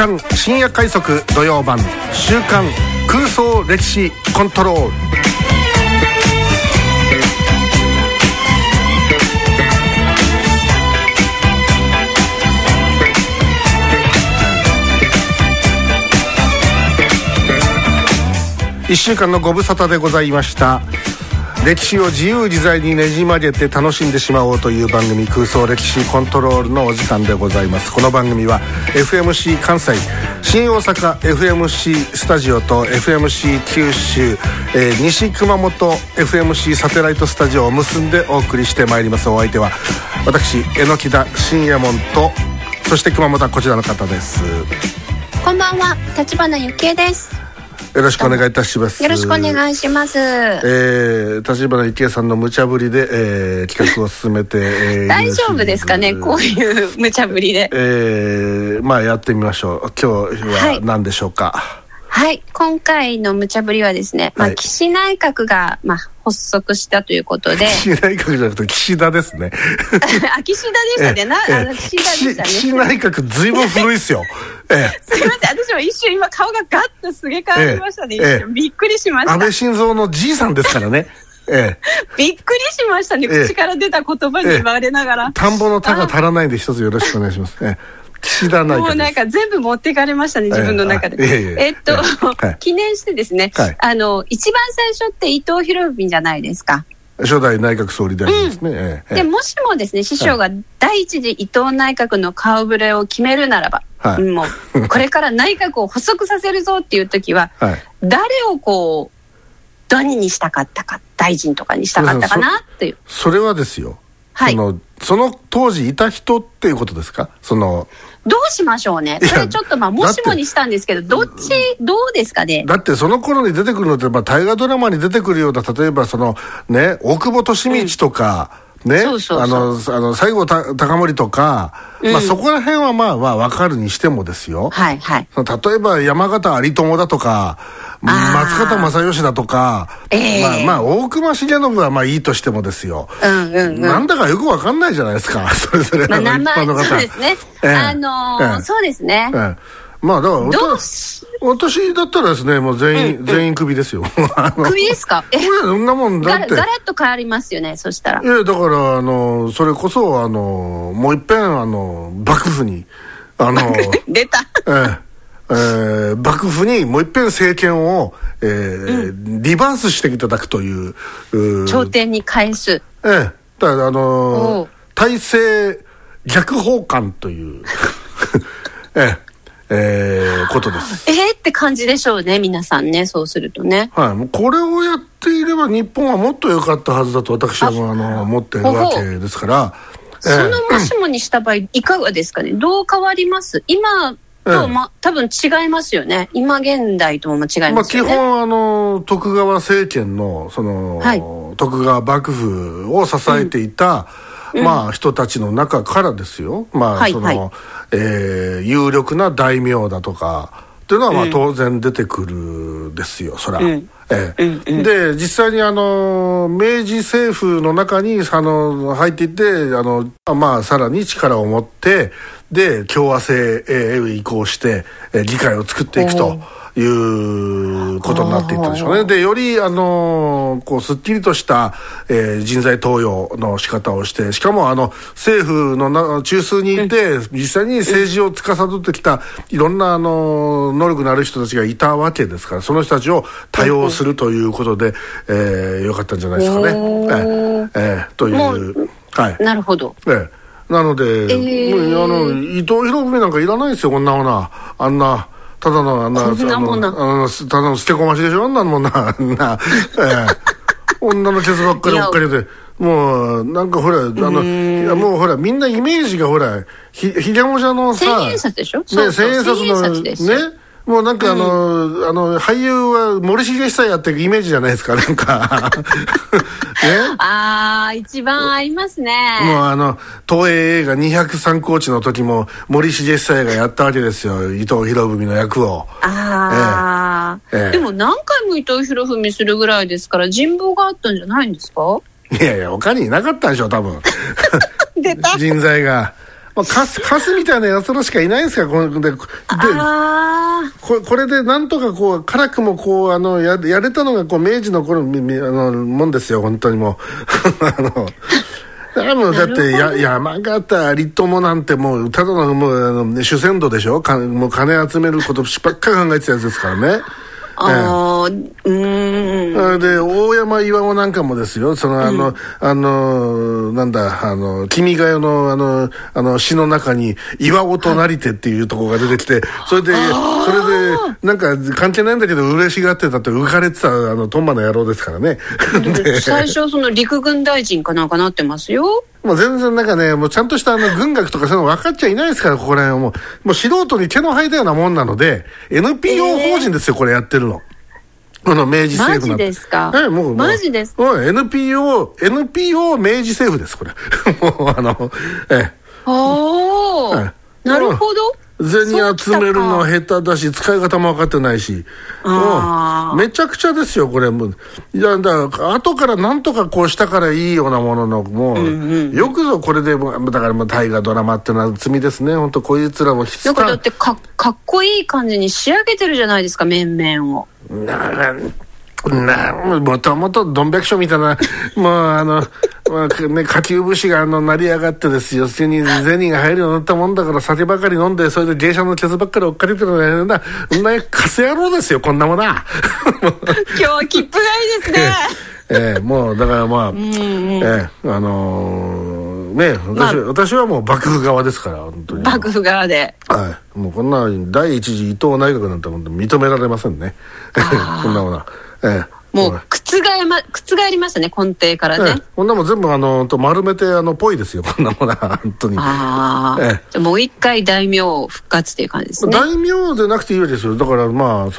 刊深夜快速土曜版週刊空想歴史コントロール。1週間のご無沙汰でございました。歴史を自由自在にねじ曲げて楽しんでしまおうという番組、空想歴史コントロールのお時間でございます。この番組は FMC 関西、新大阪 FMC スタジオと FMC 九州、西熊本 FMC サテライトスタジオを結んでお送りしてまいります。お相手は私榎田信也門と、そして熊本はこちらの方です。 こんばんは、立花幸恵です。 よろしくお願いいたします。 よろしくお願いします。 立花幸恵さんの無茶ぶりで、企画を進めて、 大丈夫ですかね、こういう無茶ぶりで。 まあやってみましょう。今日は何でしょうか。 はい、今回の無茶ぶりはですね、岸内閣が、発足したということで。 岸内閣じゃなくて岸田ですね。 岸田でしたね。岸田でしたね。 岸内閣ずいぶん古いっすよ。 すいません、私も一瞬今顔がガッとすげ替わりましたね。一瞬びっくりしました。 安倍晋三のじいさんですからね。 びっくりしましたね、口から出た言葉に言われながら。 田んぼの田が足らないんで一つよろしくお願いします。岸田内閣です。もうなんか全部持っていかれましたね、自分の中で。記念してですね、一番最初って伊藤博文じゃないですか。 初代内閣総理大臣ですね。 でもしもですね、師匠が第一次伊藤内閣の顔ぶれを決めるならば、もうこれから内閣を発足させるぞっていう時は、誰をこう何にしたかったか、大臣とかにしたかったかなっていう。 それはですよ、その当時いた人っていうことですか。 どうしましょうね。それちょっともしもにしたんですけど、どうですかね。 だってその頃に出てくるのって、大河ドラマに出てくるような、例えば大久保利通とか、西郷隆盛とか、そこら辺は分かるにしてもですよ。例えば山形有朋だとか、松方正義だとか、大隈重信はいいとしてもですよ。なんだかよく分かんないじゃないですか。それぞれの一般の方。そうですね。 そうですね。 だから私だったらですね、もう全員クビですよ。 クビですか。 そんなもんだって。 ガラッと変わりますよね、そしたら。 だからそれこそもう一遍幕府に出た。 幕府にもう一遍政権をリバースしていただくという。 朝廷に返す。 だから体制逆奉還ということです。 って感じでしょうね、皆さんね、そうするとね。 これをやっていれば日本はもっと良かったはずだと私は思っているわけですから。 そのもしもにした場合いかがですかね。どう変わります？今と多分違いますよね。今現代とも違いますよね。 基本徳川政権の徳川幕府を支えていた人たちの中からですよ。有力な大名だとかっていうのは当然出てくるですよ、そら。で実際に明治政府の中に入っていってさらに力を持ってで共和制へ移行して議会を作っていくということになっていったでしょうね。でよりすっきりとした人材登用の仕方をして、しかも政府の中枢にいて実際に政治を司ってきたいろんな能力のある人たちがいたわけですから、その人たちを多用するということでよかったんじゃないですかね。というなるほど。 なので伊藤博文なんかいらないですよ、こんなものは。ただの捨てこましでしょ、あんなもんな。女のケツばっかり追っかけて、もうなんかほらもうほらみんなイメージがほらひげもじゃのさ、 千円札でしょ。千円札のね。もうなんか俳優は森重久彌やってるイメージじゃないですか、なんか一番合いますね。 もう東映映画203高地の時も森重久彌がやったわけですよ、伊藤博文の役を。 でも何回も伊藤博文するぐらいですから人望があったんじゃないんですか。 いや他にいなかったでしょ、多分。 出た。 人材がカスみたいなやつらしかいないんですから、これでなんとかこう辛くもこうやれたのがこう明治の頃もんですよ、本当にもうもうだって山形有朋なんてもうただのもう主戦度でしょ、もう金集めることばっかり考えてたやつですからね。で大山岩尾なんかもですよ、そのなんだ君が代の詩の中に岩尾となりてっていうところが出てきて、それでなんか関係ないんだけど嬉しがってたって浮かれてたトンマの野郎ですからね最初その陸軍大臣かなんかなってますよ。 もう全然なんかね、もうちゃんとした軍学とかそういうの分かっちゃいないですから、ここら辺はもう素人に毛の生えたようなもんなので、NPO 法人ですよ、これやってるの。この明治政府マジですか？マジですか？NPO 明治政府です、これ。もうなるほど。 銭集めるの下手だし、使い方も分かってないし、めちゃくちゃですよこれ。もういやだから後からなんとかこうしたからいいようなものの、もう、よくぞこれでだからもう大河ドラマってのは罪ですね、本当こいつらもなんかだってかっこいい感じに仕上げてるじゃないですか、面々を。 もともとどんべくしょみたいなもう下級武士が成り上がってですよ、銭が入るようになったもんだから、酒ばかり飲んで、それで芸者のケツばっかり追っかけてるようなカス野郎ですよ、こんなものは今日は切符がいいですねもうだから私はもう幕府側ですから、本当に幕府側で、 もうこんな第一次伊藤内閣なんて認められませんねこんなものは。 もう覆りましたね、根底からね。 こんなもん全部丸めてぽいですよ、こんなものは本当に。 じゃあもう一回大名復活っていう感じですね。 大名でなくていいわけですよ。だから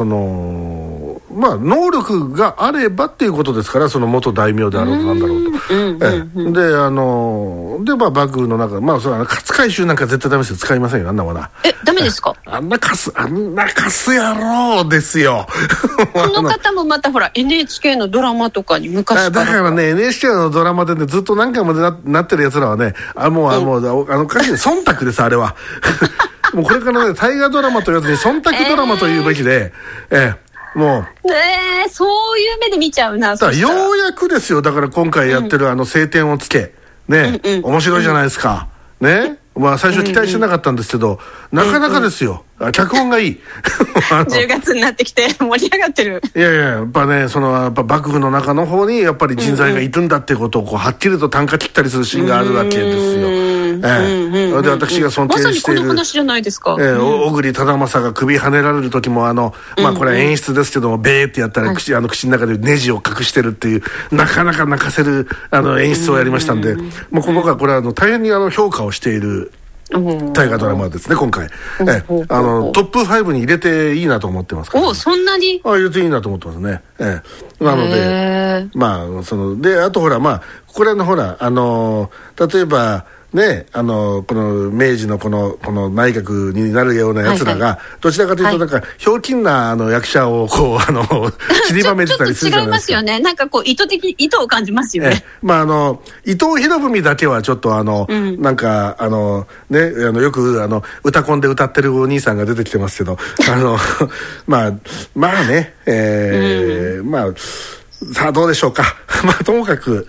能力があればっていうことですから、その元大名であろうとなんだろうと。で幕府の中、勝海舟なんか絶対ダメですよ、使いませんよ、あんなものは。 ダメですか？ あんなカス野郎ですよこの方もまたほら NHK のドラマとかに昔からだからね、 NHK のドラマでね、ずっと何回もなってるやつらはね、もう忖度です、あれはもうこれからね、大河ドラマというやつに忖度ドラマというべきで、もうそういう目で見ちゃうな。 ようやくですよ、だから今回やってる晴天をつけね、面白いじゃないですかね。最初期待してなかったんですけど、なかなかですよ、脚本がいい 10月になってきて盛り上がってる。 いややっぱね、やっぱ幕府の中の方にやっぱり人材がいるんだっていうことをはっきりと短歌切ったりするシーンがあるわけですよ。で私が尊敬している、 まさにこの話じゃないですか。 小栗忠正が首跳ねられる時もこれは演出ですけども、ベーってやったら口の中でネジを隠してるっていう、なかなか泣かせる演出をやりましたんで、僕はこれは大変に評価をしている大河ドラマですね、今回。トップ5に入れていいなと思ってますから、ね。 そんなに？ 入れていいなと思ってますね。なので、で、あとほら、これほら、例えば、ね、この明治のこの内閣になるようなやつらが、どちらかというとなんかひょうきんな役者をこう散りばめてたりするじゃないですか。ちょっと違いますよね。なんかこう意図を感じますよね。伊藤博文だけはちょっとなんかよく歌コンで歌ってるお兄さんが出てきてますけどさあどうでしょうかともかく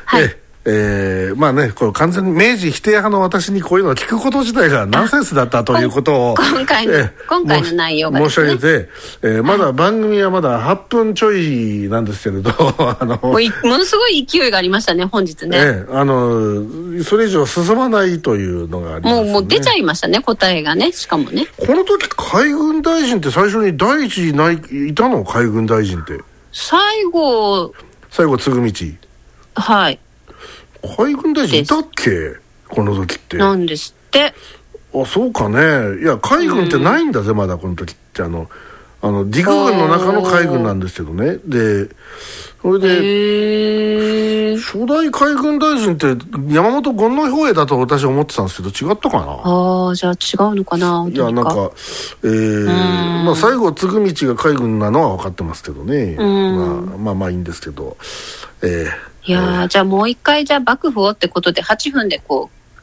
これ完全に明治否定派の私にこういうのを聞くこと自体がナンセンスだったということを今回の内容が、 申し上げて、まだ番組はまだ8分ちょいなんですけれどものすごい勢いがありましたね、本日ね。 それ以上進まないというのがありますね。 もう出ちゃいましたね、答えがね。しかもね、 この時海軍大臣って最初に第一いたの？海軍大臣って最後嗣道。 はい。 海軍大臣いたっけ、この時って。 なんですって。 そうかね。いや海軍ってないんだぜ、まだこの時って陸軍の中の海軍なんですけどね。でそれで初代海軍大臣って山本権之兵衛だと私は思ってたんですけど、違ったかな。じゃあ違うのかな。いやなんか最後嗣道が海軍なのは分かってますけどね。まあいいんですけど、 いやじゃあもう一回、じゃあ幕府をってことで8分でこう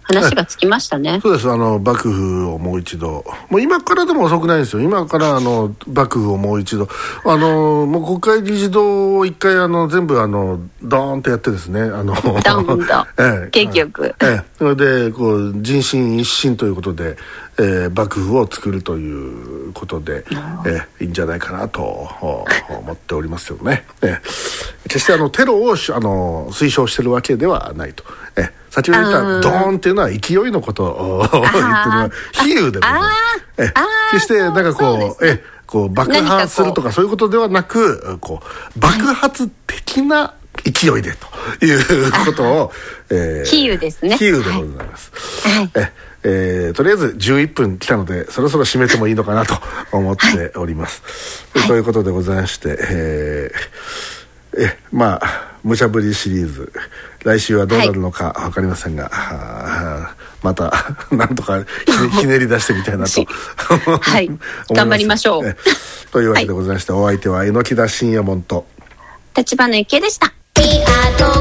話がつきましたね。 そうです。幕府をもう一度、もう今からでも遅くないんですよ。今から幕府をもう一度、もう国会議事堂を一回全部ドーンとやってですね、ドーンと景気よく、 それでこう人心一新ということで、幕府を作るということで、いいんじゃないかなと思っておりますよね。決してテロを推奨してるわけではないと。先ほど言ったドーンっていうのは勢いのことを言ってるのは比喩でございます。決してなんかこう爆破するとかそういうことではなく、こう爆発的な勢いでということを、 比喩ですね。 比喩でございます。とりあえず11分来たのでそろそろ締めてもいいのかなと思っております。ということでございまして、まあ無茶ぶりシリーズ、来週はどうなるのか分かりませんが、またなんとかひねり出してみたいなとはい頑張りましょう。 というわけでございまして、お相手は榎田信也門と立花幸恵でした。